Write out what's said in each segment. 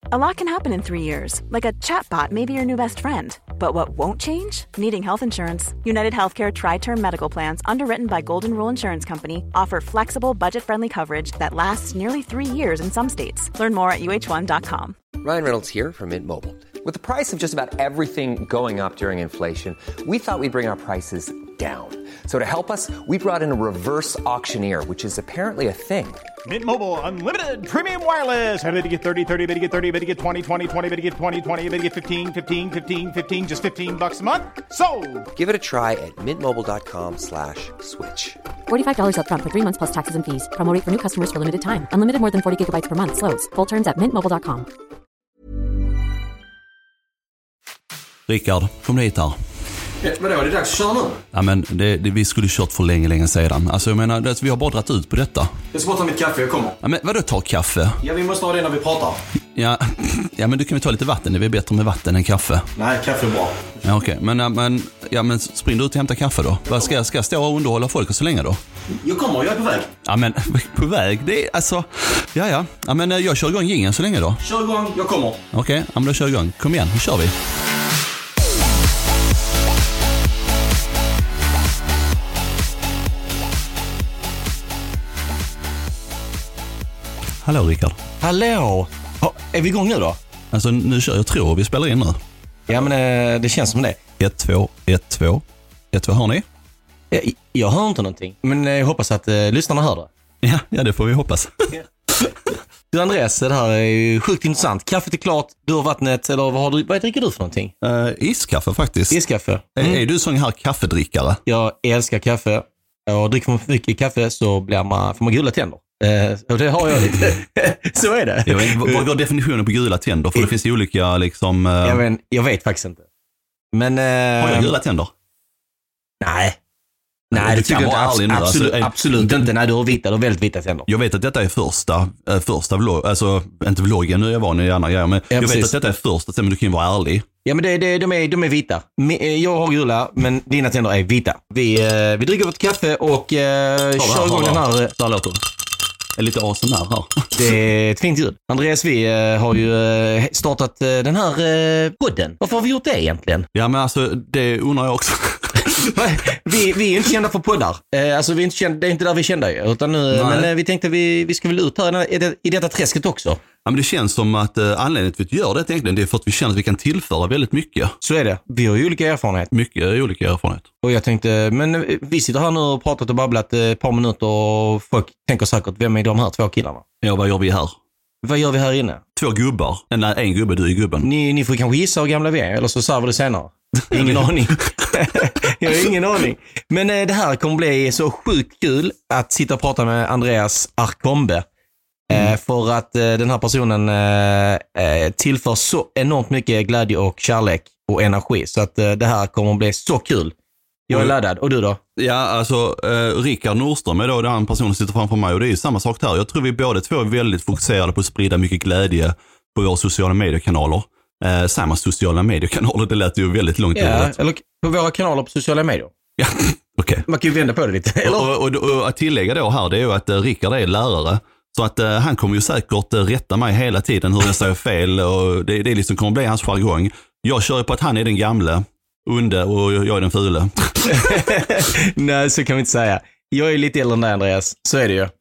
A lot can happen in 3 years, like a chatbot may be your new best friend. But what won't change? Needing health insurance. United Healthcare Tri-Term Medical Plans, underwritten by Golden Rule Insurance Company, offer flexible, budget-friendly coverage that lasts nearly 3 years in some states. Learn more at uh1.com. Ryan Reynolds here from Mint Mobile. With the price of just about everything going up during inflation, we thought we'd bring our prices down. So to help us, we brought in a reverse auctioneer, which is apparently a thing. Mint Mobile Unlimited Premium Wireless. How to get 30, 30, bit to get 30, bit to get 20, 20, 20, bit to get 20, 20, bit to get 15, 15, 15, 15, just $15 a month? Sold! Give it a try at mintmobile.com/switch. $45 up front for 3 months plus taxes and fees. Promo rate for new customers for limited time. Unlimited more than 40 gigabytes per month. Slows full terms at mintmobile.com. Rickard, kom hit här. Vadå, är det dags att köra nu? Ja, men vi skulle kört för länge sedan. Alltså jag menar, vi har bara dragit ut på detta. Jag ska bara ta mitt kaffe, jag kommer. Ja, men vadå ta kaffe? Ja, vi måste ha det när vi pratar. Ja, men du kan vi ta lite vatten. Det är bättre med vatten än kaffe. Nej, kaffe är bra. Ja, okej. Men spring du ut och hämta kaffe då? Vad ska jag stå och underhålla folk så länge då? Jag kommer, jag är på väg. Ja, men på väg? Det är alltså... Ja. Ja, men jag kör igång jingeln så länge då. Kör igång, jag kommer. Okej, ja, men då kör igång. Kom igen, nu kör vi. Hallå Rickard. Hallå! Är vi igång nu då? Alltså nu kör jag, tror vi spelar in nu. Ja, men det känns som det. 1, 2, 1, 2. 1, 2, hör ni? Jag hör inte någonting, men jag hoppas att lyssnarna hör det. Ja, det får vi hoppas. Du Andreas, det här är ju sjukt intressant. Kaffet är klart, du har vattnet, eller vad dricker du för någonting? Iskaffe faktiskt. Iskaffe. Är du sån här kaffedrickare? Jag älskar kaffe. Och dricker man för mycket kaffe så får man gula tänder. Och det har jag lite. Så är det. Vad går definitionen på gula tänder? För det finns olika liksom... Jag vet faktiskt inte. Men... har jag gula tänder? Nej, det tycker jag inte. Absolut inte. Nej, du har väldigt vita tänder. Jag vet att detta är första vlogg, alltså inte vloggen, nu är jag van i andra grejer, men jag vet att detta är första, men du kan ju vara ärlig. Ja, men de är vita. Jag har gula, men dina tänder är vita. Vi dricker vårt kaffe och kör igång den här. Där låter det. Är lite ASMR här. Det är ett fint ljud. Andreas, vi har ju startat den här podden. Varför har vi gjort det egentligen? Ja, men alltså, det undrar jag också. vi är inte kända för poddar. Alltså, vi är inte kända, det är inte där vi är kända. Utan nu, men vi tänkte vi ska väl ut här i detta träsket också. Ja, men det känns som att anledningen till att vi gör det egentligen, det är för att vi känner att vi kan tillföra väldigt mycket. Så är det. Vi har ju olika erfarenhet. Mycket olika erfarenhet. Och jag tänkte, men vi sitter här nu och pratat och babblat ett par minuter och folk tänker säkert, vem är de här 2 killarna? Ja, vad gör vi här? Vad gör vi här inne? 2 gubbar. En gubbe, du är gubben. Ni får kanske gissa hur gamla vi är, eller så sa vi det senare. Ingen aning. Jag har ingen aning. Men det här kommer bli så sjukt kul att sitta och prata med Andreas Arkombe. För att den här personen tillför så enormt mycket glädje och kärlek och energi. Så att det här kommer bli så kul. Jag är laddad. Och du då? Ja, alltså Rickard Nordström är då den personen som sitter framför mig. Och det är ju samma sak där. Jag tror vi båda två är väldigt fokuserade på att sprida mycket glädje på våra sociala mediekanaler. Samma sociala mediekanaler, det lät ju väldigt långt eller på våra kanaler på sociala medier. Ja, okej. Man kan ju vända på det lite. Och att tillägga då här, det är ju att Rickard är lärare. Så att han kommer ju säkert rätta mig hela tiden hur jag säger fel. Och det liksom kommer bli hans jargong. Jag kör ju på att han är den gamle, onde och jag är den fule. Nej, så kan vi inte säga. Jag är lite äldre än dig, Andreas. Så är det ju.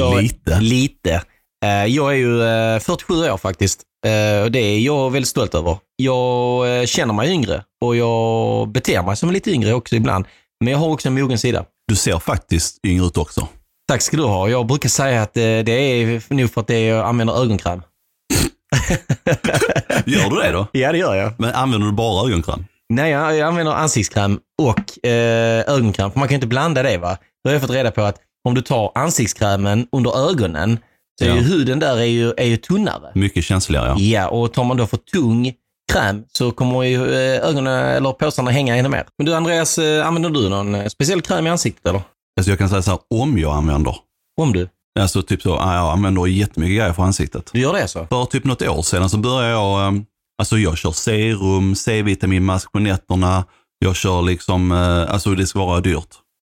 Lite. Jag är ju 47 år faktiskt. Och det är jag väldigt stolt över. Jag känner mig yngre och jag beter mig som lite yngre också ibland. Men jag har också en mogen sida. Du ser faktiskt yngre ut också. Tack ska du ha. Jag brukar säga att det är nog för att jag använder ögonkräm. Gör du det då? Ja, det gör jag. Men använder du bara ögonkräm? Nej, jag använder ansiktskräm och ögonkräm. För man kan ju inte blanda det, va? Då har jag fått reda på att om du tar ansiktskrämen under ögonen så är ju huden där är ju tunnare. Mycket känsligare, ja. Ja, och tar man då för tung kräm så kommer ju ögonen eller påsarna hänga ännu mer. Men du Andreas, använder du någon speciell kräm i ansiktet eller? Alltså jag kan säga så här, om jag använder. Om du? Alltså typ så, jag använder jättemycket grejer för ansiktet. Du gör det så? För typ något år sedan så började jag, alltså jag kör serum, C-vitaminmask på nätterna. Jag kör liksom, alltså det ska vara dyrt.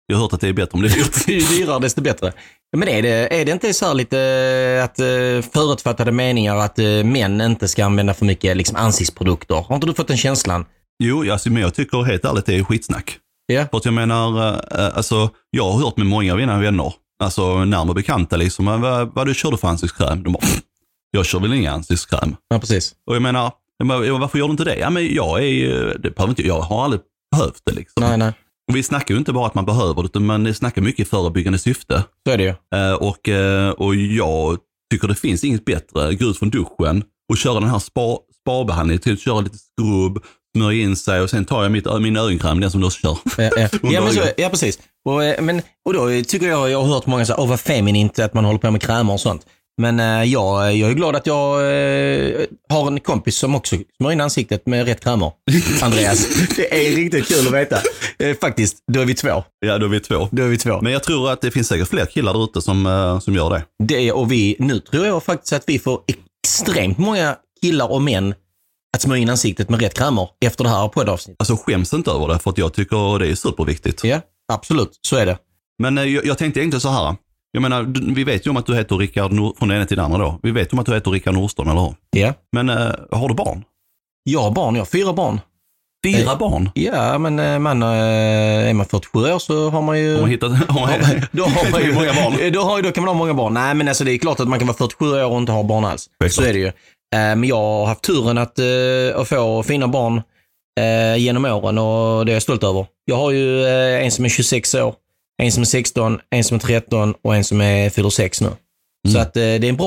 Jag har hört att det är bättre om det är dyrt. Ju dyrare desto bättre. Men är det inte så här lite att förutfattade meningar att män inte ska använda för mycket liksom ansiktsprodukter? Har inte du fått den känslan? Jo, alltså, men jag tycker helt ärligt det är skitsnack. Ja. För att jag menar, alltså, jag har hört med många av mina vänner, alltså närmare bekanta liksom, vad du körde för ansiktskräm? De bara, jag kör väl ingen ansiktskräm. Ja, precis. Och jag menar, varför gör du inte det? Ja, men jag har aldrig behövt det liksom. Nej. Och vi snackar ju inte bara att man behöver det, utan man snackar mycket i förebyggande syfte. Så är det ju. Och jag tycker det finns inget bättre. Gå ut från duschen och köra den här sparbehandlingen till att köra lite skrubb, smörja in sig och sen tar jag min ögonkräm, den som du kör. Ja, precis. Och då tycker jag har hört många säga, vad feminint att man håller på med krämer och sånt. Men jag är glad att jag har en kompis som också smörjer in ansiktet med rätt krämer. Andreas. Det är riktigt kul att veta. Faktiskt, då är vi två. Ja, då är vi två. Men jag tror att det finns säkert fler killar där ute som gör det. Nu tror jag faktiskt att vi får extremt många killar och män att smörja in ansiktet med rätt krämer efter det här poddavsnittet. Alltså skäms inte över det, för att jag tycker det är superviktigt. Ja, absolut. Så är det. Men jag tänkte egentligen så här. Jag menar, vi vet ju om att du heter Rickard från den ena till den andra då. Vi vet ju om att du heter Rickard Nordström, eller hur? Ja. Men har du barn? Jag har barn, jag har 4 barn. 4 barn? Ja, men är man 47 år så har man ju... Då har man ju många barn. Då kan man ha många barn. Nej, men alltså det är klart att man kan vara 47 år och inte ha barn alls. Så är det ju. Men jag har haft turen att få fina barn genom åren och det är jag stolt över. Jag har ju en som är 26 år. En som är 16, en som är 13 och en som är fyller 6 nu. Så att det är en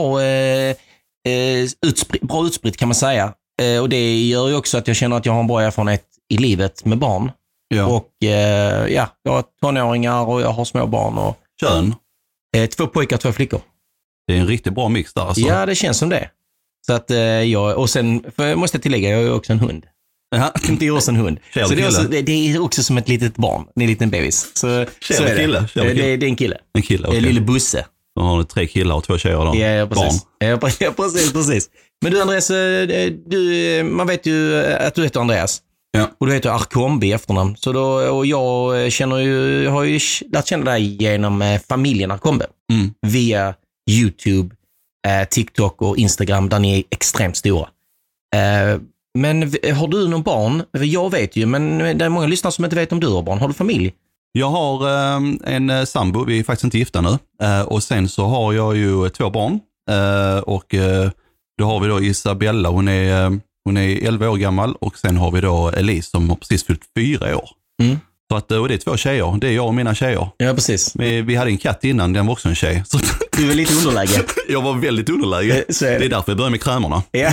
bra utspritt kan man säga. Och det gör ju också att jag känner att jag har en bra erfarenhet i livet med barn. Ja. Och jag har tonåringar och jag har små barn. Och, kön? 2 pojkar, 2 flickor. Det är en riktigt bra mix där alltså. Ja, det känns som det. Så att och sen måste jag tillägga, jag är också en hund. Det är också en hund. Så det är också som ett litet barn, en liten bebis. Så är det. Det är en kille. En kille, okej. Lille Busse. Då har du 3 killar och 2 tjejer då. Ja, precis. Barn. Ja, precis. Men du Andreas, man vet ju att du heter Andreas. Ja. Och du heter Arkombe i efternamn. Så då, och jag har ju lärt känna dig genom familjen Arkombe. Via YouTube, TikTok och Instagram där ni är extremt stora. Men har du någon barn? Jag vet ju, men det är många lyssnare som inte vet om du har barn. Har du familj? Jag har en sambo, vi är faktiskt inte gifta nu. Och sen så har jag ju 2 barn. Och då har vi då Isabella, hon är 11 år gammal. Och sen har vi då Elise som har precis fyllt 4 år. Så att, och det är 2 tjejer, det är jag och mina tjejer. Ja, precis. Vi hade en katt innan, den var också en tjej. Så du var lite underläge. Jag var väldigt underläge. Det är därför jag började med krämerna. Ja.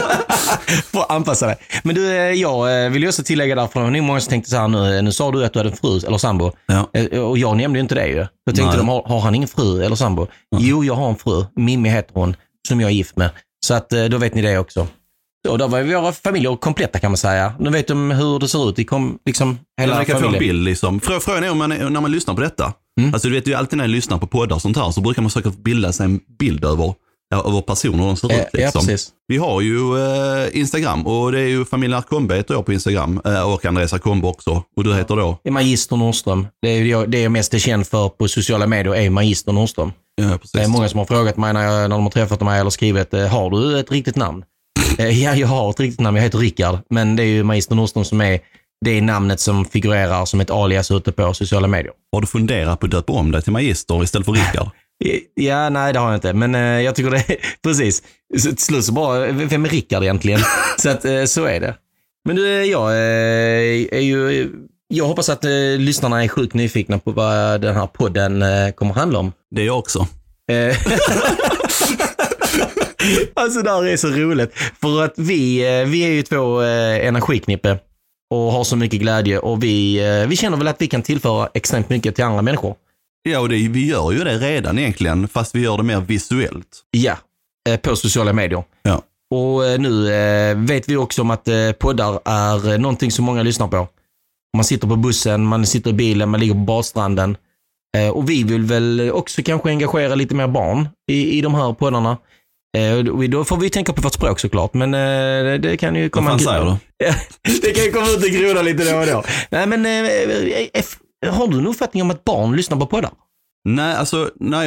Får anpassa dig. Men du, jag vill ju också tillägga därför, det är många som tänkte så här nu sa du att du hade en fru eller sambo. Ja. Och jag nämnde ju inte det ju. Då tänkte de, har han ingen fru eller sambo? Jo, jag har en fru. Mimmi heter hon, som jag är gift med. Så att då vet ni det också. Och då var våra familjer kompletta kan man säga. Nu vet de hur det ser ut. Det kom liksom hela familjen. Jag kan få en bild liksom. Frågan är när man lyssnar på detta. Alltså du vet ju alltid när jag lyssnar på poddar och sånt här så brukar man försöka bilda sig en bild över personer de ser ut liksom. Ja, vi har ju Instagram och det är ju familjen Arkombe heter jag på Instagram och Andreas Arkombe också. Och du heter då? Magister Nordström. Det är jag mest känd för på sociala medier är Magister Nordström. Ja, precis. Det är många som har frågat mig när de har träffat mig eller skrivit, har du ett riktigt namn? Ja, jag har ett riktigt namn. Jag heter Rickard, men det är ju Magister Nordström som är det namnet som figurerar som ett alias ute på sociala medier. Har du funderat på att döpa om dig till Magister istället för Rickard? Ja, nej det har jag inte. Men jag tycker det är precis. Till slut så bara, vem är Rickard egentligen? Så att så är det. Men du, jag hoppas att lyssnarna är sjukt nyfikna på vad den här podden kommer handla om. Det är jag också. Alltså det här är så roligt. För att vi är ju 2 energiknippe och har så mycket glädje. Och vi känner väl att vi kan tillföra extremt mycket till andra människor. Ja, och vi gör ju det redan egentligen, fast vi gör det mer visuellt. Ja, på sociala medier. Ja. Och nu vet vi också om att poddar är någonting som många lyssnar på. Man sitter på bussen, man sitter i bilen, man ligger på badstranden. Och vi vill väl också kanske engagera lite mer barn i de här poddarna. Då får vi tänka på vårt språk såklart. Men det kan ju komma... Vad fan säger du? Det kan ju komma ut en groda lite då och då. Nej, men Har du en uppfattning om att barn lyssnar på poddar? Nej, alltså när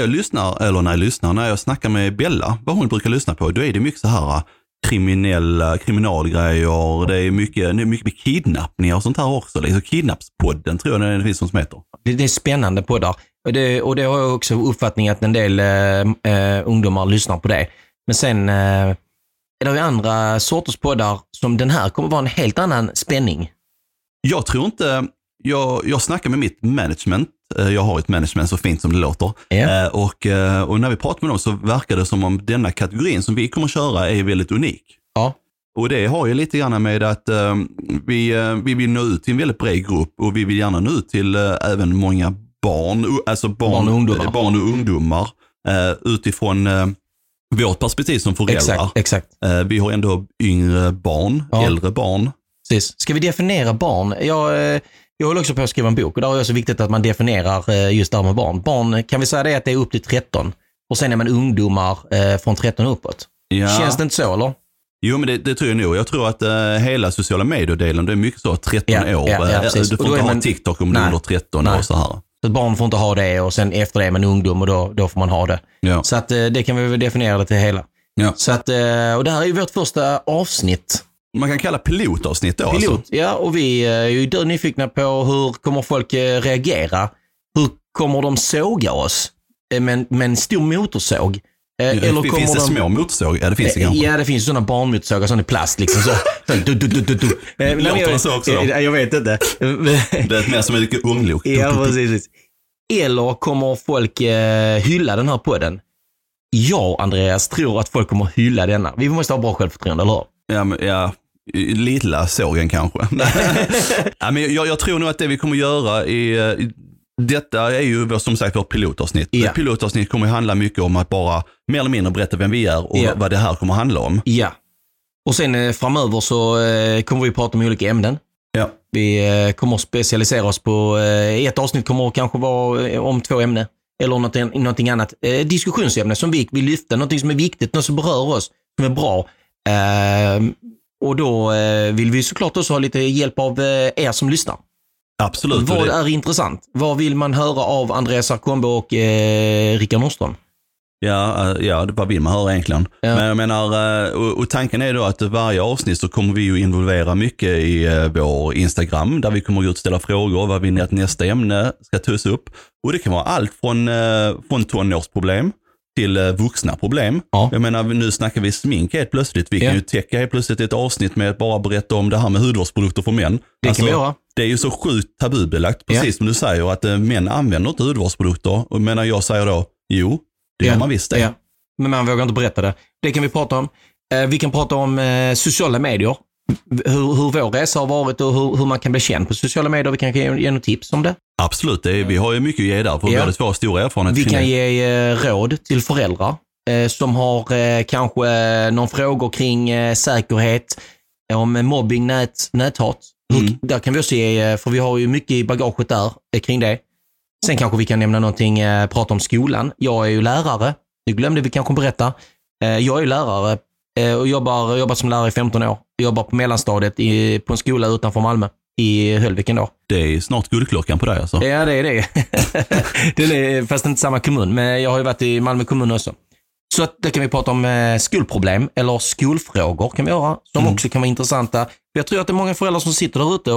jag snackar med Bella, vad hon brukar lyssna på, då är det mycket så här kriminalgrejer, det är mycket kidnappningar och sånt här också. Liksom Kidnappspodden tror jag det finns som heter. Det är spännande poddar. Och det har jag också uppfattning att en del ungdomar lyssnar på det. Men sen är det ju andra sorters poddar som den här kommer vara en helt annan spänning. Jag tror inte, jag snackar med mitt management. Jag har ett management så fint som det låter. Ja. Och när vi pratar med dem så verkar det som om denna kategorin som vi kommer köra är väldigt unik. Ja. Och det har ju lite grann med att vi vill nå ut till en väldigt bred grupp och vi vill gärna nå ut till även många barn, alltså barn och ungdomar utifrån vårt perspektiv som föräldrar. Exakt. Vi har ändå yngre barn, äldre barn. Precis. Ska vi definiera barn? Jag håller också på att skriva en bok och där är det så viktigt att man definierar just det här med barn. Barn, kan vi säga det att det är upp till 13 och sen är man ungdomar från 13 uppåt. Ja. Känns det inte så eller? Jo, men det tror jag nog. Jag tror att hela sociala medier-delen, det är mycket så 13 år. Du får inte ha TikTok om du är under 13 år så här. Så barn får inte ha det och sen efter det är man ungdom och då får man ha det. Ja. Så att det kan vi väl definiera det till hela. Ja. Så att, och det här är ju vårt första avsnitt. Man kan kalla pilotavsnitt då. Pilot, alltså. Ja, och vi är ju nyfikna på hur kommer folk reagera? Hur kommer de såga oss med en stor motorsåg? Eller finns det små motorsåg? Ja, det finns det kanske. Ja, det finns sådana barnmotorsågar, sådana i plast liksom. Låter det så också? Jag vet inte. Det är mer som ett unglok. Ja, precis. Eller kommer folk hylla den här podden? Jag, Andreas, tror att folk kommer hylla denna. Vi måste ha bra självförtroende, eller hur? Ja, lilla sågen kanske. Ja, men jag tror nog att det vi kommer göra detta är ju som sagt vårt pilotavsnitt. Ja. Pilotavsnitt kommer handla mycket om att bara mer eller mindre berätta vem vi är och vad det här kommer handla om. Ja. Och sen framöver så kommer vi prata om olika ämnen. Ja. Vi kommer specialisera oss på ett avsnitt kommer kanske vara om 2 ämnen eller någonting annat. Diskussionsämne som vi vill lyfta, någonting som är viktigt, något som berör oss, som är bra. Och då vill vi såklart också ha lite hjälp av er som lyssnar. Absolut. Vad är intressant? Vad vill man höra av Andreas Arkombe och Rickard Nordström? Ja, vad vill man höra egentligen? Ja. Men jag menar, och tanken är då att varje avsnitt så kommer vi ju involvera mycket i vår Instagram där vi kommer att ställa frågor. Vad vill ni att nästa ämne ska tas upp? Och det kan vara allt från tonårsproblem till vuxna problem. Ja. Jag menar, nu snackar vi smink helt plötsligt. Vi kan ju täcka helt plötsligt ett avsnitt med att bara berätta om det här med hudvårdsprodukter för män. Det kan vi göra. Det är ju så sjukt tabubelagt, precis som du säger, att män använder inte hudvårdsprodukter. Och menar jag säger då, jo, det gör man visst det. Ja. Men man vågar inte berätta det. Det kan vi prata om. Vi kan prata om sociala medier. Hur vår resa har varit och hur man kan bli känd på sociala medier. Vi kan ge några tips om det. Absolut, vi har ju mycket att ge där för väldigt svåra stora erfarenheter. Vi kan ge råd till föräldrar som har kanske någon frågor kring säkerhet, om mobbing, näthat. Där kan vi också ge, för vi har ju mycket i bagaget där kring det. Sen kanske vi kan nämna någonting, prata om skolan. Jag är ju lärare, det glömde vi kanske berätta. Jag är ju lärare och jobbat som lärare i 15 år. Jag jobbar på mellanstadiet på en skola utanför Malmö. I Höllviken då. Det är snart guldklockan på dig alltså. Ja, det är det. Den är fast inte samma kommun, men jag har ju varit i Malmö kommun också. Så att det kan vi prata om skolproblem eller skolfrågor kan vi göra, som också kan vara intressanta. Jag tror att det är många föräldrar som sitter där ute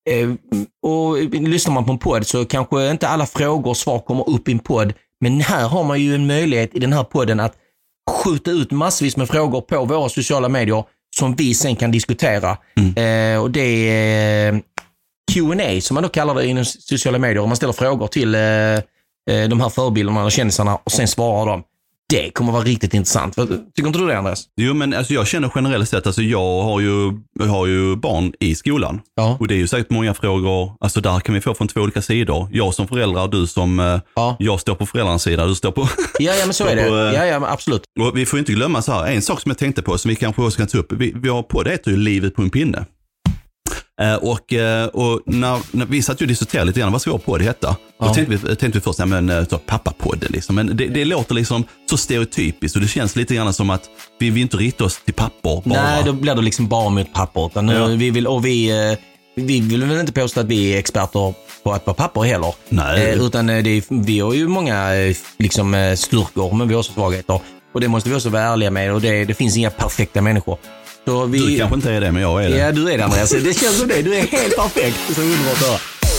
och lyssnar man på en podd så kanske inte alla frågor och svar kommer upp i en podd. Men här har man ju en möjlighet i den här podden att skjuta ut massvis med frågor på våra sociala medier som vi sen kan diskutera. Och det är Q&A som man då kallar det inom sociala medier. Man ställer frågor till de här förebilderna och kändisarna och sen svarar de. Det kommer vara riktigt intressant. Tycker inte du det, Andreas? Jo, men alltså, jag känner generellt sett, alltså, jag har ju barn i skolan. Ja. Och det är ju säkert många frågor, alltså där kan vi få från 2 olika sidor. Jag som förälder, du som, jag står på föräldrarnas sida, du står på... Ja, men så är det. Ja, absolut. Och vi får inte glömma så här, en sak som jag tänkte på som vi kanske också kan ta upp. Vi har på det heter ju livet på en pinne. Och när vi satt ju och diskuterade lite grann vad ska vi på det hetta. Då tänkte vi först, pappapodden liksom. Men det låter liksom så stereotypiskt och det känns lite grann som att vi vill inte rita oss till pappor bara. Nej, då blir det liksom bara mot pappor. Utan vi vill väl inte påstå att vi är experter på att vara papper heller. Nej. Utan vi har ju många liksom, styrkor, men vi har också svagheter. Och det måste vi också vara ärliga med. Och det finns inga perfekta människor. Så Du kanske inte är det, men jag är det. Ja, du är det, Andreas. Det känns som det. Du är helt perfekt. Det är så underbart att höra.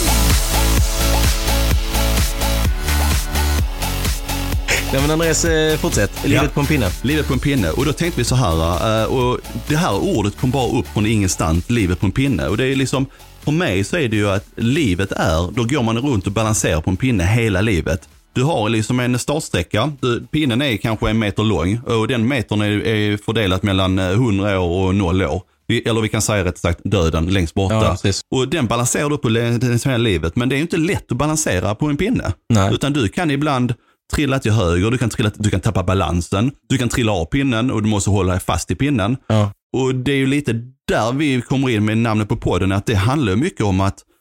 Nej, men Andreas, fortsätt. Livet på en pinne. Livet på en pinne. Och då tänkte vi så här, och det här ordet kom bara upp från ingenstans, livet på en pinne. Och det är liksom, för mig så är det ju att livet då går man runt och balanserar på en pinne hela livet. Du har liksom en startsträcka, pinnen är kanske 1 meter lång och den metern är fördelat mellan 100 år och 0 år. Eller vi kan säga rätt sagt döden längst borta. Ja, och den balanserar du på det livet, men det är ju inte lätt att balansera på en pinne. Nej. Utan du kan ibland trilla till höger, du kan tappa balansen, du kan trilla av pinnen och du måste hålla dig fast i pinnen. Ja. Och det är ju lite där vi kommer in med namnet på podden, att det handlar mycket om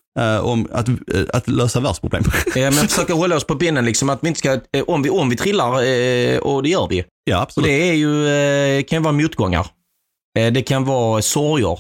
att lösa världsproblem. Men försöka hålla oss på pinnen liksom, att vi inte ska, om vi trillar, och det gör vi. Ja, absolut. Och det är ju, kan vara motgångar. Det kan vara sorger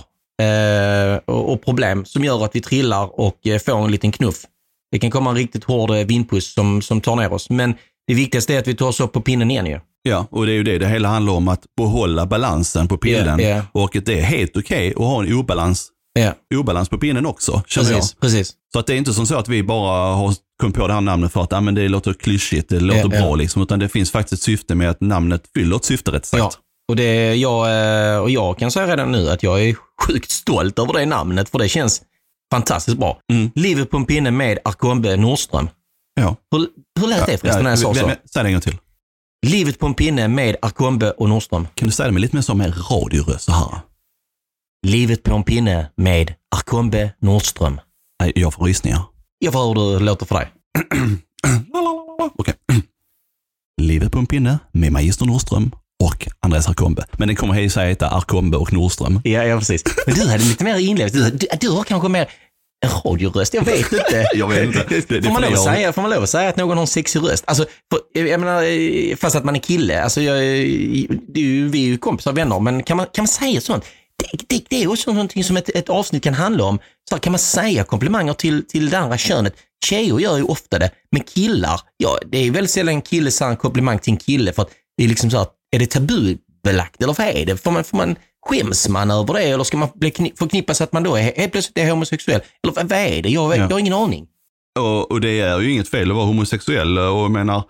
och problem som gör att vi trillar och får en liten knuff. Det kan komma en riktigt hård vindpuss som tar ner oss. Men det viktigaste är att vi tar oss upp på pinnen igen ju. Ja, och det är ju det hela handlar om, att behålla balansen på pinnen. Yeah. Och det är helt okej att ha en obalans på pinnen också, känner jag. Precis. Så att det är inte som så att vi bara har kommit på det här namnet för att men det låter klyschigt, det låter bra liksom, utan det finns faktiskt ett syfte med att namnet fyller ett syfte rätt sagt. Ja. Och jag kan säga redan nu att jag är sjukt stolt över det namnet, för det känns fantastiskt bra. Livet på en pinne med Arkombe Nordström. Ja. Hur lät det förresten när jag sa så? Säg det en gång till. Livet på en pinne med Arkombe och Nordström. Kan du säga det med lite mer som en radioröst så här? Livet på en pinne med Arkombe Nordström. Nej, jag får rysningar. Jag får hur det låter för dig. Okej. Livet på en pinne med Magister Nordström och Andreas Arkombe. Men den kommer heta Arkombe och Nordström. Ja, precis. Men du hade lite mer inlevt. Du har kanske mer en radioröst. Jag vet inte. Jag vet inte. Får man lov att säga att någon har en sexig röst? Alltså, jag menar, fast att man är kille. Alltså, vi är ju kompisar och vänner. Men kan man säga sånt? Det är också någonting som ett avsnitt kan handla om. Så kan man säga komplimanger till det andra könet? Tjejer gör ju ofta det. Men killar, det är väldigt sällan en kille säger en komplimang till en kille. För att det är liksom så att, är det tabubelagt eller vad är det? Får man skäms man över det? Eller ska man förknippas att man då är helt plötsligt är homosexuell? Eller vad är det? Jag har ingen aning. Och det är ju inget fel att vara homosexuell. Och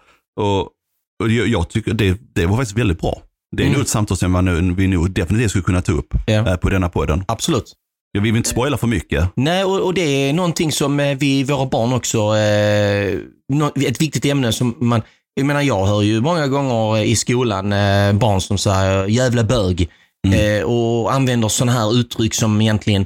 jag tycker det var faktiskt väldigt bra. Det är nog ett samtal som vi nog definitivt skulle kunna ta upp på denna podden. Absolut. Vi vill inte spoila för mycket. Nej, och det är någonting som våra barn också, ett viktigt ämne som man, jag menar, jag hör ju många gånger i skolan barn som säger jävla bög och använder sådana här uttryck som egentligen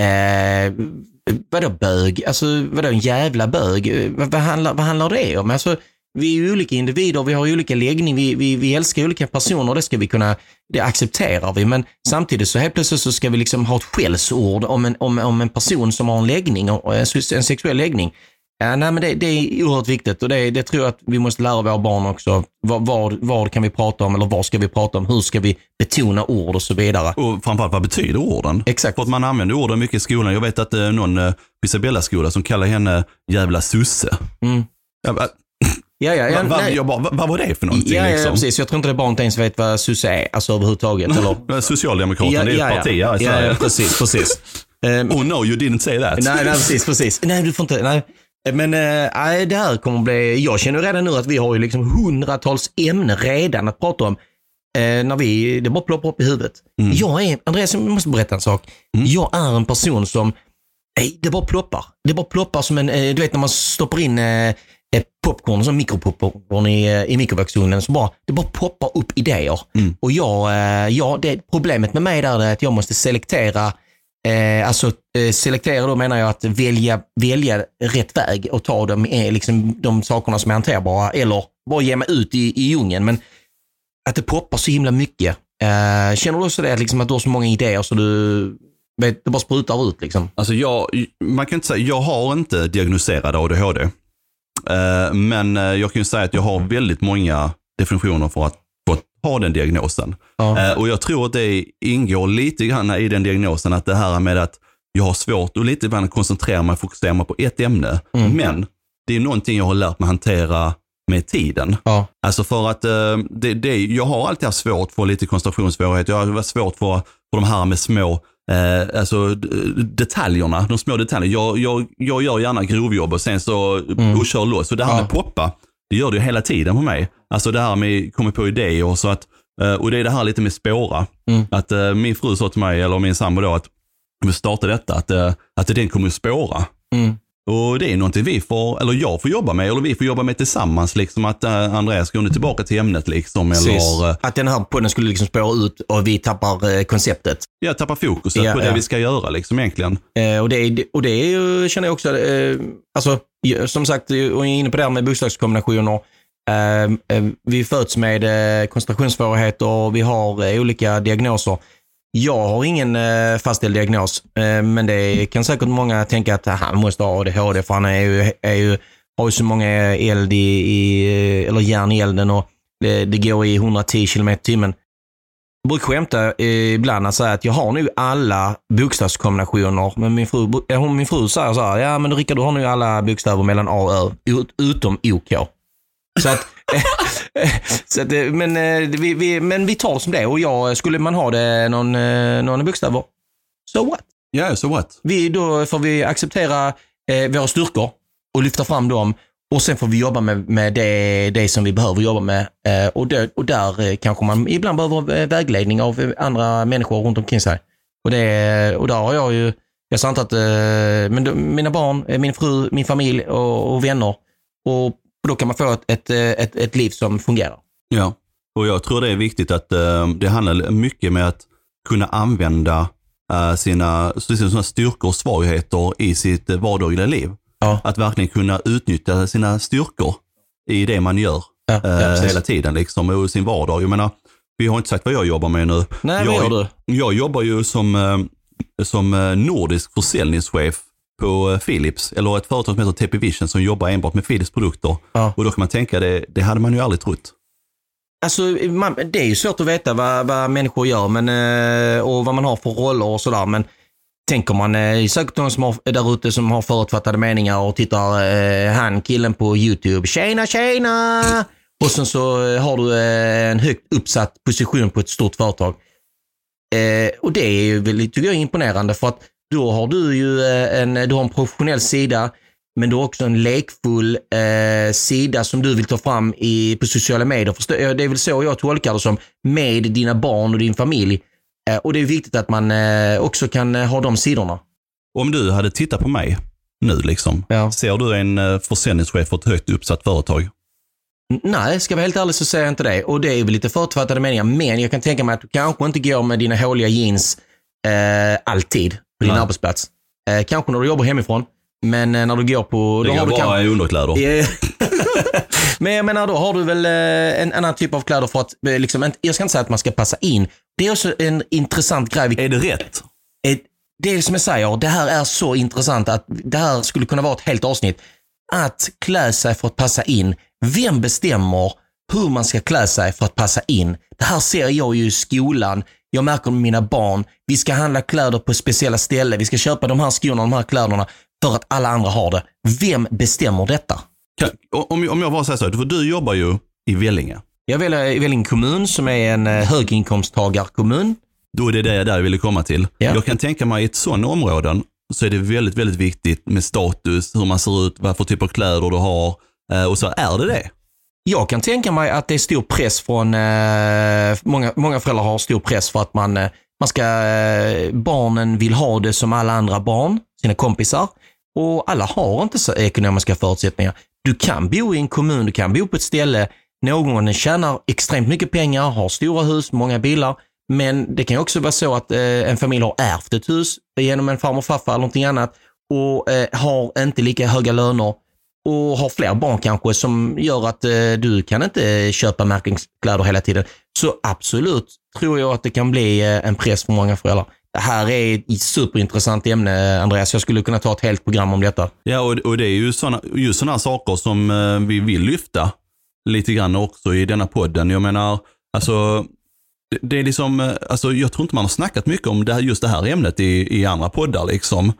vadå bög? Alltså vadå en jävla bög? Vad handlar det om? Alltså vi är ju olika individer, vi har ju olika läggning, vi älskar olika personer, det accepterar vi, men samtidigt så helt plötsligt så ska vi liksom ha ett skällsord om en person som har en läggning, en sexuell läggning. Nej, men det är oerhört viktigt, och det tror jag att vi måste lära våra barn också. Vad kan vi prata om, eller vad ska vi prata om, hur ska vi betona ord och så vidare. Och framförallt, vad betyder orden? Exakt. För att man använder orden mycket i skolan. Jag vet att någon på Isabella skola som kallar henne jävla susse. Vad var det för någonting? Ja, precis. Jag tror inte det barn inte ens vet vad susse är, alltså överhuvudtaget. Eller? Socialdemokraterna, det är ett parti här i Sverige. Ja, precis. Oh no, you didn't say that. Nej, precis. Nej, du får inte, nej. Men det här kommer bli, jag känner redan nu att vi har ju liksom hundratals ämnen redan att prata om när det bara ploppar upp i huvudet. Andreas, jag måste berätta en sak. Jag är en person som, det bara ploppar som en, du vet när man stoppar in popcorn, som mikropopcorn i mikrovågsugnen, så det bara poppar upp idéer. Och det problemet med mig där är att jag måste selektera. Selektera då menar jag att välja rätt väg och ta liksom de sakerna som är hanterbara, eller bara ge mig ut i djungeln. Men att det poppar så himla mycket. Känner du också det, liksom, att du har så många idéer så det bara sprutar ut liksom? Alltså man kan inte säga, jag har inte diagnoserad ADHD. Men jag kan ju säga att jag har väldigt många definitioner för att ha den diagnosen. Och jag tror att det ingår lite grann i den diagnosen, att det här med att jag har svårt att lite ibland koncentrera mig och fokusera mig på ett ämne. Men det är någonting jag har lärt mig hantera med tiden. Ja. Alltså för att jag har alltid haft svårt för lite koncentrationssvårigheter. Jag har varit svårt för de här med små detaljerna, de små detaljerna. Jag gör gärna grovjobb och sen så och kör loss. Så det här med poppa, det gör det ju hela tiden på mig. Alltså det här med komma på idéer och så att och det är det här lite med spåra. Att min fru sa till mig, eller min sambo då, att vi startar detta, att den kommer att spåra. Och det är någonting jag får jobba med, eller vi får jobba med tillsammans, liksom att Andreas ska tillbaka till ämnet liksom. Eller, att den här podden skulle liksom spåra ut och vi tappar konceptet. Ja, tappar fokuset på det vi ska göra liksom egentligen. Och det är ju, känner jag också, alltså som sagt, och jag är inne på det här med bokstavskombinationer. Vi föds med koncentrationssvårigheter och vi har olika diagnoser. Jag har ingen fastställd diagnos, men det kan säkert många tänka att han måste ha ADHD för han har ju så många eld eller järn i elden och det går i 110 km/h. Jag brukar skämta ibland att säga att jag har nu alla bokstavskombinationer, men min fru säger så här: ja men Rickard, du har nu alla bokstäver mellan A och Ö utom OK. Så att, men vi tar det som det, och skulle man ha det någon bokstäver, so what? Ja, so what? Då får vi acceptera våra styrkor och lyfta fram dem, och sen får vi jobba med det som vi behöver jobba med, och där kanske man ibland behöver vägledning av andra människor runt omkring sig, och där har jag sa inte att mina barn, min fru, min familj och vänner, och då kan man få ett liv som fungerar. Ja, och jag tror det är viktigt att det handlar mycket med att kunna använda sina styrkor och svagheter i sitt vardagliga liv. Ja. Att verkligen kunna utnyttja sina styrkor i det man gör hela tiden liksom, och sin vardag. Jag menar, vi har inte sagt vad jag jobbar med nu. Nej, vad gör du? Jag jobbar ju som nordisk försäljningschef på Philips, eller ett företag som heter TP Vision som jobbar enbart med Philips produkter. Ja. Och då kan man tänka, det hade man ju aldrig trott. Alltså, det är ju svårt att veta vad människor gör, och vad man har för roller och sådär, men tänker man, säkert någon som har där ute som har förutfattade meningar och tittar killen på YouTube, tjena! Och sen så har du en högt uppsatt position på ett stort företag. Och det är ju väldigt, tycker jag, imponerande, för att då har du ju du har en professionell sida, men du har också en lekfull sida som du vill ta fram på sociala medier. Det är väl så jag tolkar det som, med dina barn och din familj. Och det är viktigt att man också kan ha de sidorna. Om du hade tittat på mig nu liksom, ser du en försäljningschef för ett högt uppsatt företag? Nej, ska vara helt ärlig så säger jag inte det. Och det är väl lite förutfattade meningar, men jag kan tänka mig att du kanske inte går med dina håliga jeans alltid på din arbetsplats. Kanske när du jobbar hemifrån, men när du går på... Det går bara i underkläder. Men jag menar, då har du väl en annan typ av kläder för att liksom, jag ska inte säga att man ska passa in. Det är också en intressant grej. Är det rätt? Det är som jag säger, det här är så intressant att det här skulle kunna vara ett helt avsnitt. Att klä sig för att passa in. Vem bestämmer hur man ska klä sig för att passa in? Det här ser jag ju i skolan. Jag märker med mina barn. Vi ska handla kläder på speciella ställen. Vi ska köpa de här skorna och de här kläderna för att alla andra har det. Vem bestämmer detta? Om jag bara säger så, för du jobbar ju i Vellinge. Jag väljer i Vellinge kommun som är en höginkomsttagarkommun. Då är det där jag ville komma till. Ja. Jag kan tänka mig i ett sådant områden så är det väldigt, väldigt viktigt med status, hur man ser ut, vad för typ av kläder du har, och så är det. Jag kan tänka mig att det är stor press från många föräldrar har stor press för att barnen vill ha det som alla andra barn, sina kompisar, och alla har inte så ekonomiska förutsättningar. Du kan bo i en kommun, du kan bo på ett ställe, någon tjänar extremt mycket pengar, har stora hus, många bilar, men det kan ju också vara så att en familj har ärvt ett hus genom en farmor och farfar eller någonting annat och har inte lika höga löner och har fler barn kanske, som gör att du kan inte köpa märkeskläder hela tiden. Så absolut tror jag att det kan bli en press för många föräldrar. Det här är ett superintressant ämne, Andreas. Jag skulle kunna ta ett helt program om detta. Ja, och det är ju sådana saker som vi vill lyfta lite grann också i denna podden. Jag menar, alltså det är liksom, alltså jag tror inte man har snackat mycket om just det här ämnet i andra poddar liksom.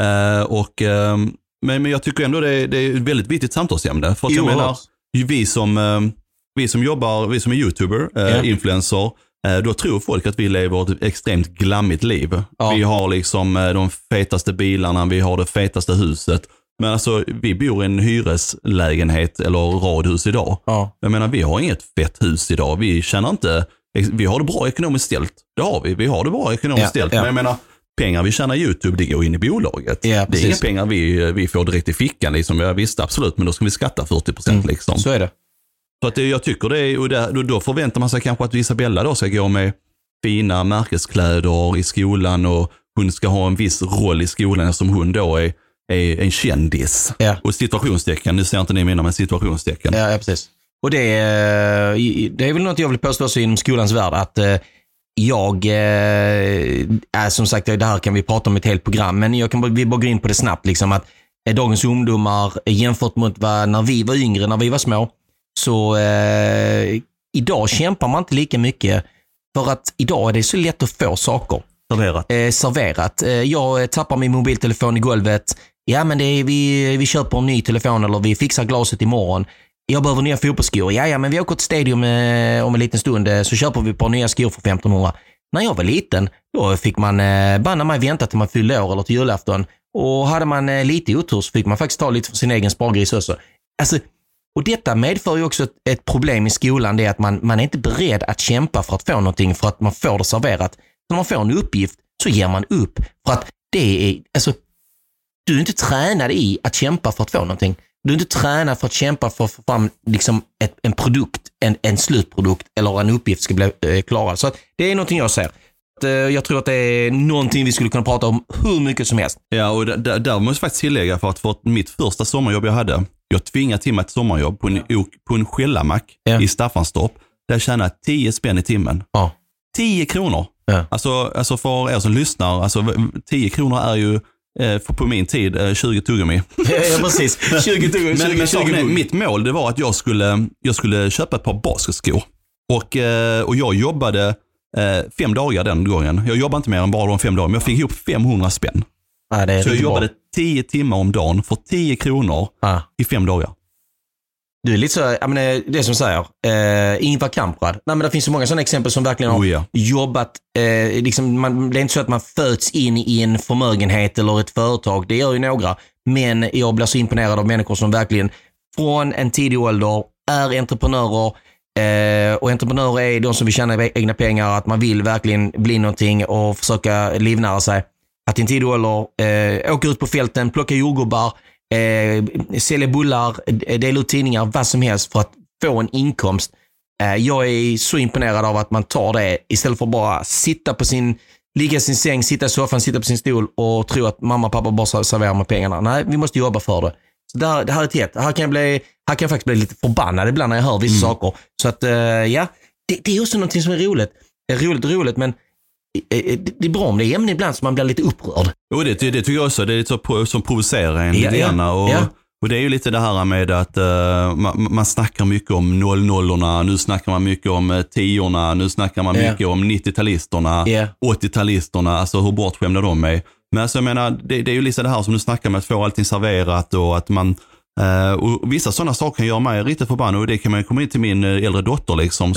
Men jag tycker ändå det är ett väldigt viktigt samtalsämne. För att jag menar, vi som jobbar, vi som är YouTuber, influencer, då tror folk att vi lever ett extremt glammigt liv. Ja. Vi har liksom de fetaste bilarna, vi har det fetaste huset. Men alltså, vi bor i en hyreslägenhet eller radhus idag. Ja. Jag menar, vi har inget fett hus idag. Vi känner inte, vi har det bra ekonomiskt ställt. Det har vi. Vi har det bra ekonomiskt ställt. Men jag menar, pengar vi tjänar YouTube, det går in i bolaget. Det är inga pengar vi får direkt i fickan. Liksom. Jag visste absolut, men då ska vi skatta 40% liksom. Så är det. Så att jag tycker det är, och då förväntar man sig kanske att Isabella då ska gå med fina märkeskläder i skolan och hon ska ha en viss roll i skolan som hon då är en kändis. Ja. Och situationstecken, nu ser inte ni menar med situationstecken. Ja, precis. Och det är väl något jag vill påstå också inom skolans värld, att som sagt, det här kan vi prata om ett helt program, men vi bara gå in på det snabbt liksom, att dagens ungdomar jämfört mot när vi var yngre, när vi var små, så idag kämpar man inte lika mycket, för att idag är det så lätt att få saker serverat. Jag tappar min mobiltelefon i golvet. Ja, men det är, vi köper en ny telefon eller vi fixar glaset imorgon. Jag behöver nya fotbollsskor. Ja, men vi åker till Stadium om en liten stund, så köper vi ett par nya skor för 1500. När jag var liten, då fick man banna mig vänta till man fyllde år eller till julafton. Och hade man lite otur så fick man faktiskt ta lite för sin egen spargris också. Alltså, och detta medför ju också ett problem i skolan, det är att man är inte beredd att kämpa för att få någonting, för att man får det serverat. När man får en uppgift så ger man upp, för att det är, alltså, du är inte tränad i att kämpa för att få någonting. Du är inte tränad för att kämpa för att få fram liksom en produkt, en slutprodukt eller en uppgift ska bli klarad. Så att det är någonting jag ser. Jag tror att det är någonting vi skulle kunna prata om hur mycket som helst. Ja, och där måste jag faktiskt tillägga, för att mitt första sommarjobb jag hade, jag tvingade till mig ett sommarjobb på en skillamack i Staffanstorp, där jag tjänade 10 spänn i timmen. 10 kronor. Ja. Alltså för er som lyssnar, alltså 10 kronor är ju på min tid 20 tuggummi. Ja, precis. 20 tuggummi. Men mitt mål, det var att jag skulle köpa ett par basketskor. Och jag jobbade 5 dagar den gången. Jag jobbade inte mer än bara de 5 dagar, men jag fick ihop 500 spänn. Ja, så jag jobbade 10 timmar om dagen för 10 kronor i 5 dagar. Du är lite så, jag menar, det som säger, Ingvar Kamprad. Nej, men det finns så många sådana exempel som verkligen har jobbat. Liksom, det är inte så att man föds in i en förmögenhet eller ett företag. Det gör ju några. Men jag blir så imponerad av människor som verkligen från en tidig ålder är entreprenörer. Och entreprenörer är de som vill tjäna egna pengar. Att man vill verkligen bli någonting och försöka livnära sig. Att i en tidig ålder åka ut på fälten, plocka jordgubbar, sälja bullar, dela ut tidningar, vad som helst för att få en inkomst. Jag är så imponerad av att man tar det istället för att bara ligga i sin säng, sitta i soffan, sitta på sin stol och tro att mamma och pappa bara serverar med pengarna. Nej, vi måste jobba för det. Så det här är ett helt. Här kan jag faktiskt bli lite förbannad ibland när jag hör vissa saker. Så att det är också någonting som är roligt. Roligt, men det är bra om det är ämne ibland så man blir lite upprörd. Och det tycker jag också. Det är lite så som provocerar en lite grann. Och det är ju lite det här med att man snackar mycket om 00-orna, nu snackar man mycket om 10-orna, nu snackar man mycket om 90-talisterna, 80-talisterna, alltså hur bortskämda de är. Men alltså, jag menar, det är ju lite det här som du snackar med, att få allting serverat och att man och vissa sådana saker kan göra mig riktigt förbannad, och det kan man komma in till min äldre dotter liksom,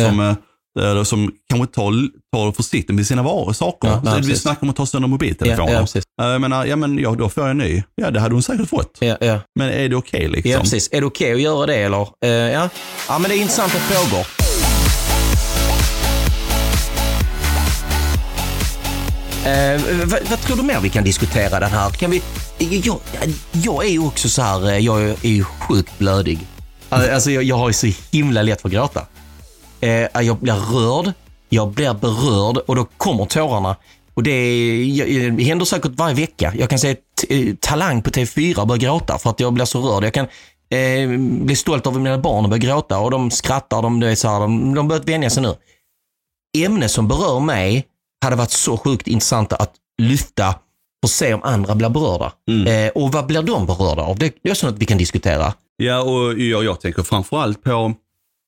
som kanske tar försiktigt med sina saker. Ja, vi snackar om att ta sönder mobiltelefoner. Då får jag en ny. Ja, det hade hon säkert fått. Ja. Men är det okej liksom? Ja, precis. Är det okej att göra det eller? Ja, men det är intressanta frågor. Vad tror du mer vi kan diskutera den här? Kan vi? Jag är ju också så här, jag är ju sjukt blödig. Alltså jag har ju så himla lätt för att gråta. Jag blir rörd, jag blir berörd och då kommer tårarna. Och det händer säkert varje vecka. Jag kan säga Talang på TV4 börjar gråta för att jag blir så rörd. Jag kan bli stolt över mina barn och börja gråta och de skrattar, de börjar vänja sig nu. Ämne som berör mig hade varit så sjukt intressant att lyfta och se om andra blir berörda. Och vad blir de berörda av? Det är sånt att vi kan diskutera. Ja, och jag tänker framförallt på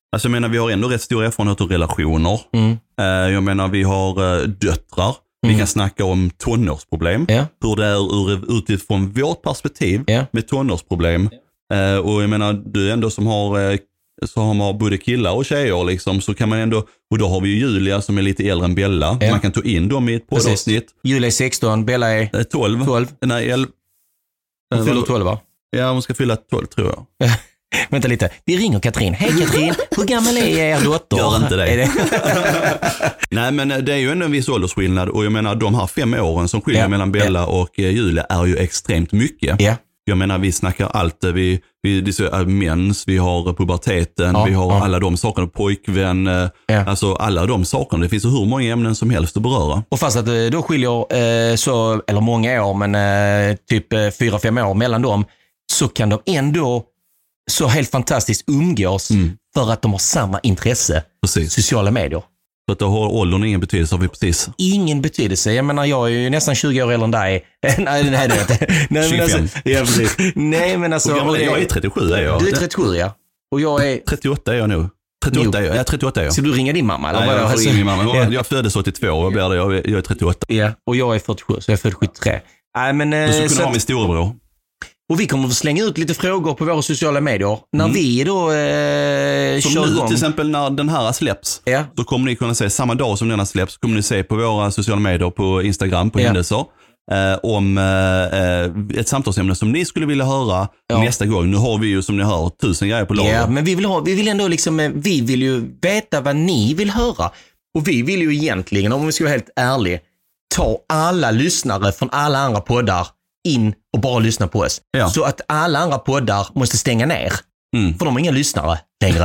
Alltså jag menar, vi har ändå rätt stor erfarenhet av relationer. Jag menar, vi har döttrar. Vi kan snacka om tonårsproblem. Hur det är utifrån vårt perspektiv med tonårsproblem. Och jag menar, du ändå som har både killar och tjejer liksom, så kan man ändå, och då har vi ju Julia som är lite äldre än Bella. Man kan ta in dem i ett poddavsnitt. Julia är 16, Bella är 12. Nej, 11. Hon fyller 12, va? Ja, hon ska fylla 12 tror jag. Vänta lite, vi ringer Katrin. Hej Katrin, hur gammal är er dotter? Gör inte det. Nej, men det är ju ändå en viss åldersskillnad, och jag menar, de här 5 åren som skiljer mellan Bella och Julia är ju extremt mycket. Jag menar, vi snackar allt, vi mens, vi har puberteten, vi har alla de sakerna, pojkvän, alltså alla de sakerna. Det finns ju hur många ämnen som helst att beröra. Och fast att då skiljer så, eller många år, men typ 4-5 år mellan dem, så kan de ändå så helt fantastiskt umgås för att de har samma intresse. Precis. Sociala medier. Så att det har åldern ingen betydelse, har vi precis. Ingen betydelse. Jag menar, jag är ju nästan 20 år äldre än dig. Nej, det är inte. Nej, 25. Men alltså, ja, precis. Nej, men alltså. Jag är 37 är jag. Du är 37, ja. Och jag är... 38 är jag nu. 38 är jag. Ja, 38 är jag. Så du ringer din mamma? Eller? Nej, jag får ringa min mamma. Jag föddes 82 och jag är 38. Ja, och jag är 47, så jag är född 73. Nej, men... Du skulle kunna ha min storebror. Och vi kommer att slänga ut lite frågor på våra sociala medier. När vi då kör nu, igång. till exempel när den här släpps, så kommer ni kunna se, samma dag som den här släpps, kommer ni se på våra sociala medier, på Instagram, på händelser, om ett samtalsämne som ni skulle vilja höra nästa gång. Nu har vi ju, som ni hör, 1000 grejer på lager. Ja, men vi vill ändå liksom, vi vill ju veta vad ni vill höra. Och vi vill ju egentligen, om vi ska vara helt ärlig, ta alla lyssnare från alla andra poddar in och bara lyssna på oss. Så att alla andra poddar måste stänga ner. För de har inga lyssnare längre.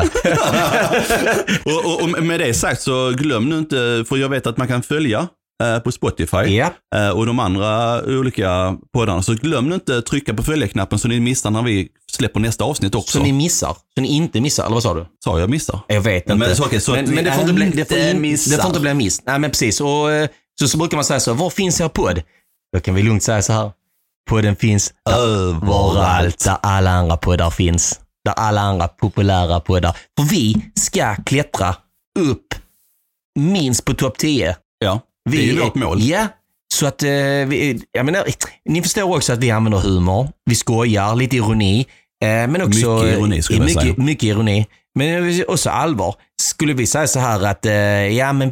och med det sagt, så glöm nu inte, för jag vet att man kan följa på Spotify och de andra olika poddarna, så glöm nu inte trycka på följa-knappen så ni missar när vi släpper nästa avsnitt också. Så ni missar? Så ni inte missar, eller vad sa du? Sa jag missar? Jag vet inte. Men det får inte bli miss. Nej, men precis. Och så brukar man säga så, var finns er podd? Då kan vi lugnt säga så här. Podden finns överallt där alla andra poddar finns. Där alla andra populära poddar. För vi ska klättra upp minst på topp 10. Ja, det är ju vårt mål. Ja, så att jag menar, ni förstår också att vi använder humor. Vi skojar, lite ironi. Men också mycket ironi skulle jag säga. Mycket ironi. Men också allvar. Skulle vi säga så här att men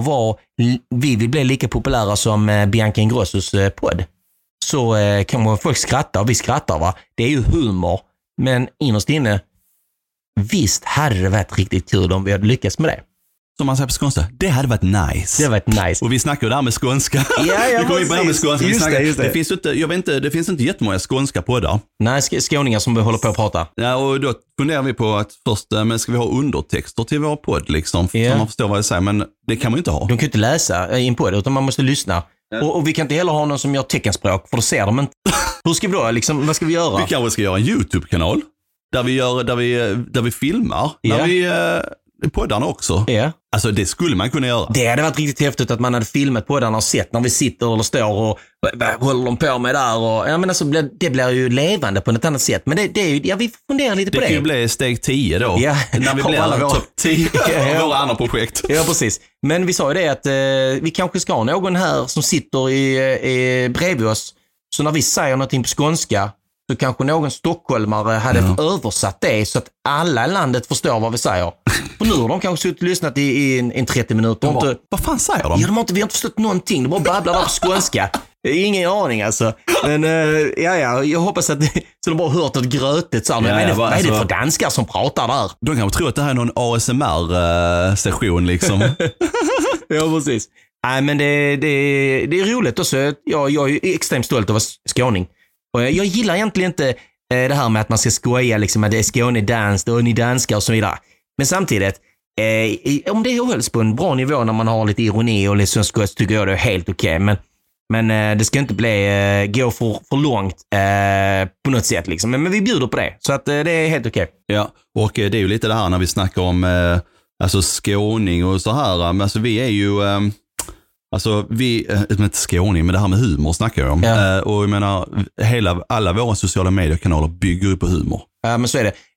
vi vill bli lika populära som Bianca Ingrossos podd. Så kan man folk skratta, och vi skrattar, va? Det är ju humor. Men innerst inne, visst hade det varit riktigt kul om vi hade lyckats med det. Som man säger på skånska, det hade varit nice. Det hade varit nice. Och vi snackar ju där med skånska. Ja, vi kommer med skånska. Just det. Det finns inte, jag vet inte, det finns inte jättemånga skånska poddar. Nej, skåningar som håller på att prata. Ja, och då funderar vi på att först, men ska vi ha undertexter till vår podd liksom? Så man förstår vad jag säger, men det kan man ju inte ha. De kan ju inte läsa i en podd, utan man måste lyssna. Och vi kan inte heller ha någon som gör teckenspråk, för då ser de inte. Hur ska vi då, liksom, vad ska vi göra? Vi kanske ska göra en YouTube-kanal där vi filmar, där vi poddarna också. Alltså det skulle man kunna göra. Det hade varit riktigt häftigt att man hade filmat poddarna och sett när vi sitter eller står och vad håller de på med där. Och, ja, men alltså, det blir ju levande på ett annat sätt. Men det är ju, vi funderar lite på det. Det kan ju bli steg 10 då. Ja. När vi blir topp 10 av våra andra projekt. Ja, precis. Men vi sa ju det att vi kanske ska ha någon här som sitter bredvid oss. Så när vi säger någonting på skånska, så kanske någon stockholmare hade översatt det så att alla i landet förstår vad vi säger. För nu har de kanske suttit och lyssnat i en 30 minuter. Vad fan säger de? Ja, vi har inte förstått någonting. De bara babblar på skånska. Ingen aning alltså. Men jag hoppas att så de bara hört något grötigt. Så, men vad är det för danskar som pratar där? De kanske tror att det här är någon ASMR-session liksom. Ja, precis. Nej, men det är roligt också. Jag är extremt stolt att vara skåning. Och jag gillar egentligen inte det här med att man ska skoja liksom, att det är Skåne-dans och ni danskar och så vidare. Men samtidigt, om det hålls på en bra nivå när man har lite ironi och liksom skoj, så tycker jag det är helt okej. Men det ska inte gå för långt på något sätt. Liksom. Men vi bjuder på det, så att det är helt okej. Ja, och det är ju lite det här när vi snackar om alltså skåning och så här. Men alltså vi är ju... Alltså inte skåning, men det här med humor snackar jag om. Ja. Och jag menar, alla våra sociala mediekanaler bygger ju på humor. Ja, men så är det.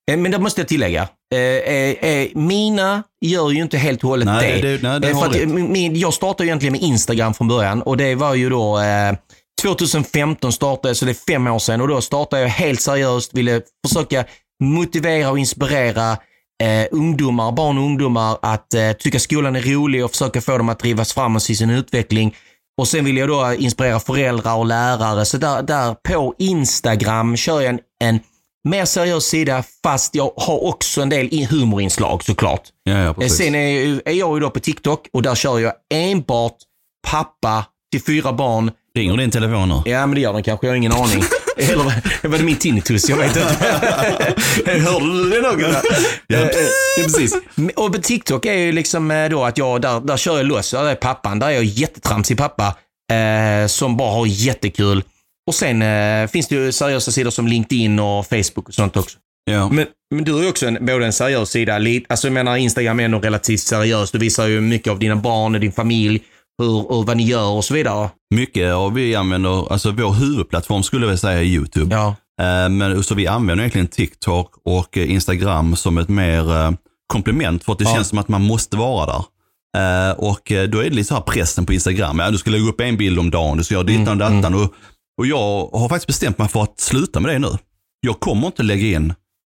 Men det måste jag tillägga. Mina gör ju inte helt och hållet det. För att jag startade egentligen med Instagram från början. Och det var ju då 2015 startade, så det är 5 år sedan. Och då startade jag helt seriöst, ville försöka motivera och inspirera barn och ungdomar att tycka skolan är rolig och försöka få dem att drivas framåt i sin utveckling. Och sen vill jag då inspirera föräldrar och lärare. Så där på Instagram kör jag en mer seriös sida, fast jag har också en del humorinslag såklart. Ja, sen är jag ju då på TikTok och där kör jag enbart pappa till 4 barn. Ringer din telefon nu? Ja, men det gör den kanske, jag har ingen aning. Eller var det min tinnitus? Jag vet inte. Hörde du det någon? Ja, precis. Och på TikTok är ju liksom då att jag där kör jag loss. Där är pappan, där är jag jättetramsig pappa som bara har jättekul. Och sen finns det ju seriösa sidor som LinkedIn och Facebook och sånt också. Ja. Men du har ju också både en seriös sida, alltså jag menar Instagram är nog relativt seriöst. Du visar ju mycket av dina barn och din familj, och vad ni gör och så vidare. Mycket och vi använder, alltså vår huvudplattform skulle jag säga är YouTube. Ja. Men så vi använder egentligen TikTok och Instagram som ett mer komplement, för att det känns som att man måste vara där. Och då är det lite så här pressen på Instagram. Ja, du ska lägga upp en bild om dagen, du ska göra dittan och dattan. Och jag har faktiskt bestämt mig för att sluta med det nu. Jag kommer inte lägga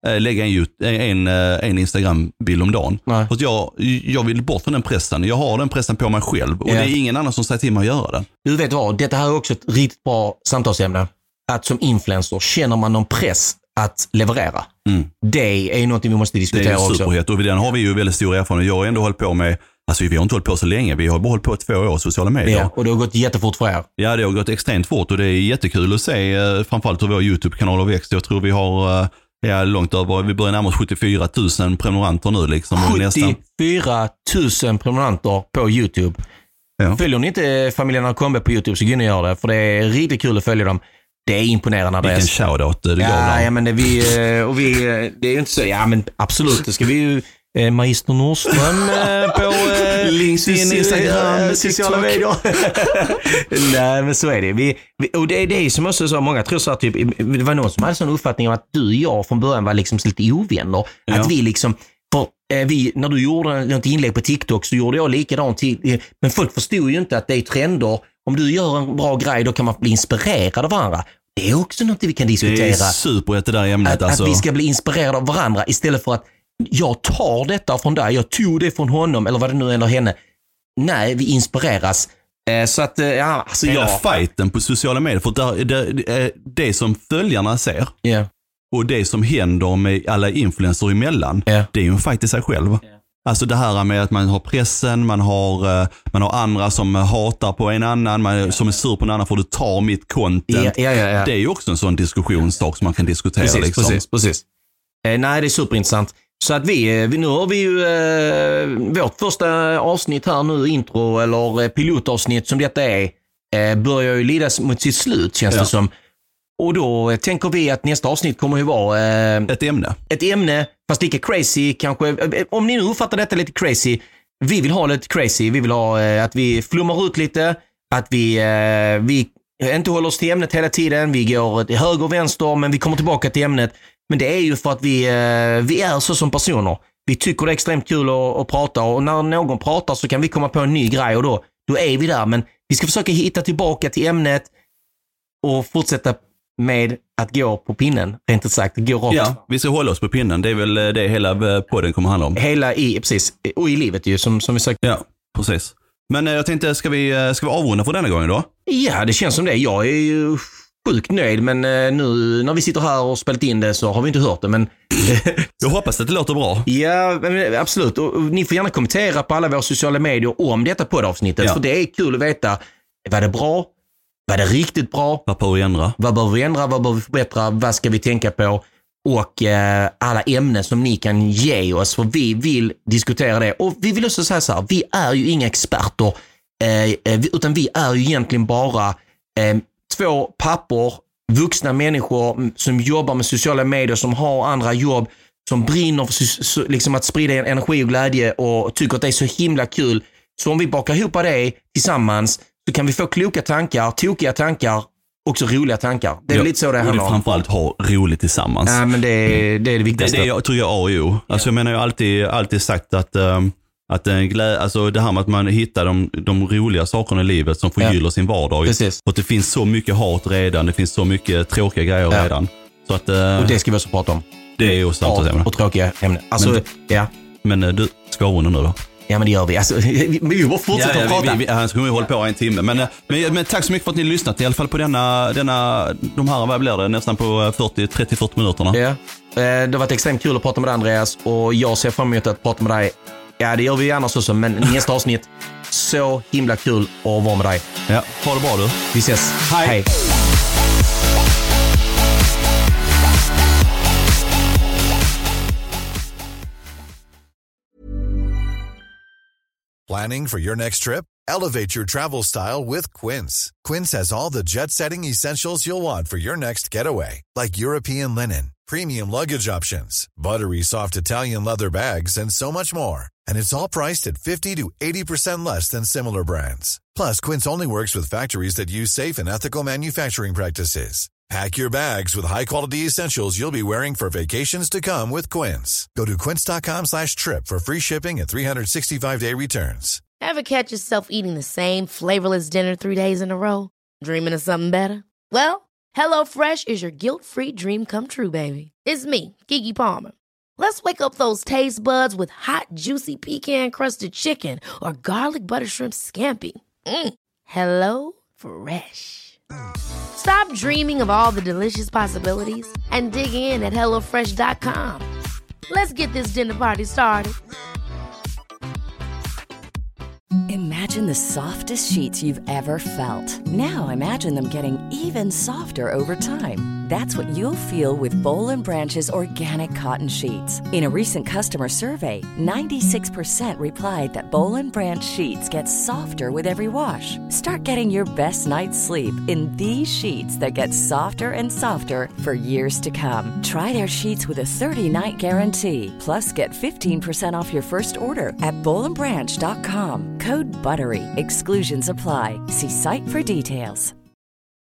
en Instagram-bild om dagen. För att jag vill bort från den pressen. Jag har den pressen på mig själv. Och det är ingen annan som säger till mig att göra det. Du vet vad, detta här är också ett riktigt bra samtalsämne. Att som influencer känner man någon press att leverera. Det är något vi måste diskutera också. Det är superhet. Och den har vi ju väldigt stor erfarenhet. Jag har ändå hållit på med, alltså vi har inte hållit på så länge. Vi har bara hållit på 2 år i sociala medier. Ja, och det har gått jättefort för er. Ja, det har gått extremt fort och det är jättekul att se framförallt hur vår YouTube-kanal har växt. Jag tror vi har långt över, vi börjar närmast 74 000 prenumeranter nu liksom. 74 000 prenumeranter på YouTube. Ja. Följer ni inte familjen Arkombe på YouTube så gå in och gör det, för det är riktigt kul att följa dem. Det är imponerande. Vilken shoutout det går där. Ja, men det är ju inte så, ja men absolut, det ska vi ju Magister Nordström på LinkedIn, Instagram, sociala medier. Nej, men så är det. Och det är som också så många tror så att typ, det var någon som hade sån uppfattning om att du och jag från början var liksom lite ovänner. Ja. Att vi liksom, när du gjorde något inlägg på TikTok så gjorde jag likadant. Men folk förstod ju inte att det är trender. Om du gör en bra grej då kan man bli inspirerad av varandra. Det är också något vi kan diskutera. Det är superrätt det där ämnet. Att vi ska bli inspirerade av varandra istället för att jag tar detta från dig, jag tog det från honom eller vad det nu är eller henne. Nej, vi inspireras. Så att, ja, alltså hela fighten på sociala medier, för det som följarna ser och det som händer med alla influencer emellan, det är ju en fight i sig själv. Alltså det här med att man har pressen, man har andra som hatar på en annan, som är sur på en annan för att du tar mitt content. Det är ju också en sån diskussionssak som man kan diskutera. Precis. Nej, det är superintressant. Så att nu har vi ju vårt första avsnitt här nu, intro eller pilotavsnitt som detta är, börjar ju lidas mot sitt slut känns det som. Och då tänker vi att nästa avsnitt kommer ju vara ett ämne, fast lika crazy kanske. Om ni nu uppfattar detta lite crazy, vi vill ha lite crazy. Vi vill ha att vi flummar ut lite, att vi inte håller oss till ämnet hela tiden. Vi går till höger och vänster, men vi kommer tillbaka till ämnet. Men det är ju för att vi är så som personer. Vi tycker det är extremt kul att prata, och när någon pratar så kan vi komma på en ny grej och då är vi där. Men vi ska försöka hitta tillbaka till ämnet och fortsätta med att gå på pinnen, rent ut sagt. Gå rakt. Ja, vi ska hålla oss på pinnen. Det är väl det hela podden kommer handla om. Precis. Och i livet ju, som vi sagt. Ja, precis. Men jag tänkte, ska vi avrunda för denna gången då? Ja, det känns som det. Jag är ju sjukt nöjd, men nu när vi sitter här och spelat in det så har vi inte hört det, men jag hoppas att det låter bra. Ja, men absolut. Och ni får gärna kommentera på alla våra sociala medier om detta poddavsnittet, för det är kul att veta, var det bra? Var det riktigt bra? Vad behöver vi ändra? Vad behöver vi förbättra? Vad ska vi tänka på? Och alla ämnen som ni kan ge oss, för vi vill diskutera det. Och vi vill också säga så här, vi är ju inga experter, utan vi är ju egentligen bara 2 pappor, vuxna människor som jobbar med sociala medier, som har andra jobb, som brinner för liksom att sprida energi och glädje och tycker att det är så himla kul. Så om vi bakar ihop det tillsammans så kan vi få kloka tankar, tokiga tankar också roliga tankar. Det är lite så det handlar om. Framförallt ha roligt tillsammans. Ja, men det är det viktigaste. Det jag tror jag är A och O. Alltså jag menar, jag har alltid sagt att alltså det här med att man hittar de roliga sakerna i livet som förgyller sin vardag. Precis. Och det finns så mycket hat redan, det finns så mycket tråkiga grejer redan. Så att, och det ska vi också prata om. Det är ju sant att säga. Och tråkiga ämnen. Alltså, men du, ska avrunda nu då? Ja, men det gör vi. Alltså, vi får fortsätta att prata. Här ska vi hålla på en timme. Men tack så mycket för att ni lyssnat. I alla fall på de här, vad blir det? Nästan på 30-40 minuterna. Ja. Det har varit extremt kul att prata med dig, Andreas. Och jag ser fram emot att prata med dig. Ja, det gör vi gärna så, men nästa avsnitt. Så himla kul att vara med dig. Ja, ha det bra du. Vi ses. Hej. Planning for your next trip? Elevate your travel style with Quince. Quince has all the jet-setting essentials you'll want for your next getaway, like European linen, premium luggage options, buttery soft Italian leather bags, and so much more. And it's all priced at 50 to 80% less than similar brands. Plus, Quince only works with factories that use safe and ethical manufacturing practices. Pack your bags with high-quality essentials you'll be wearing for vacations to come with Quince. Go to quince.com/trip for free shipping and 365-day returns. Ever catch yourself eating the same flavorless dinner 3 days in a row? Dreaming of something better? Well, HelloFresh is your guilt-free dream come true, baby. It's me, Keke Palmer. Let's wake up those taste buds with hot, juicy pecan-crusted chicken or garlic butter shrimp scampi. Hello Fresh. Stop dreaming of all the delicious possibilities and dig in at HelloFresh.com. Let's get this dinner party started. Imagine the softest sheets you've ever felt. Now imagine them getting even softer over time. That's what you'll feel with Boll & Branch's organic cotton sheets. In a recent customer survey, 96% replied that Boll & Branch sheets get softer with every wash. Start getting your best night's sleep in these sheets that get softer and softer for years to come. Try their sheets with a 30-night guarantee. Plus, get 15% off your first order at bollandbranch.com. Code BUTTERY. Exclusions apply. See site for details.